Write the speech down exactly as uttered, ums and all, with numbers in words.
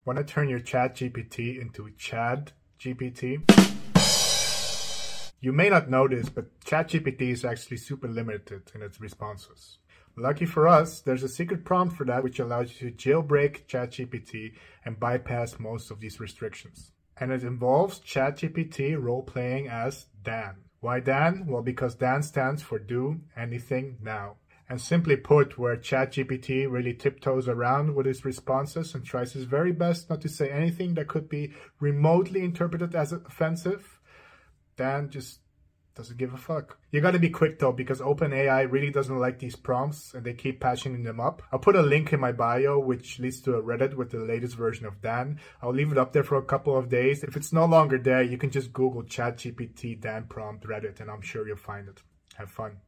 Want to turn your ChatGPT into Chad G P T? You may not know this, but ChatGPT is actually super limited in its responses. Lucky for us, there's a secret prompt for that which allows you to jailbreak ChatGPT and bypass most of these restrictions. And it involves ChatGPT role-playing as Dan. Why Dan? Well, because Dan stands for Do Anything Now. And simply put, where ChatGPT really tiptoes around with his responses and tries his very best not to say anything that could be remotely interpreted as offensive, Dan just doesn't give a fuck. You gotta be quick though, because OpenAI really doesn't like these prompts and they keep patching them up. I'll put a link in my bio which leads to a Reddit with the latest version of Dan. I'll leave it up there for a couple of days. If it's no longer there, you can just Google ChatGPT Dan prompt Reddit and I'm sure you'll find it. Have fun.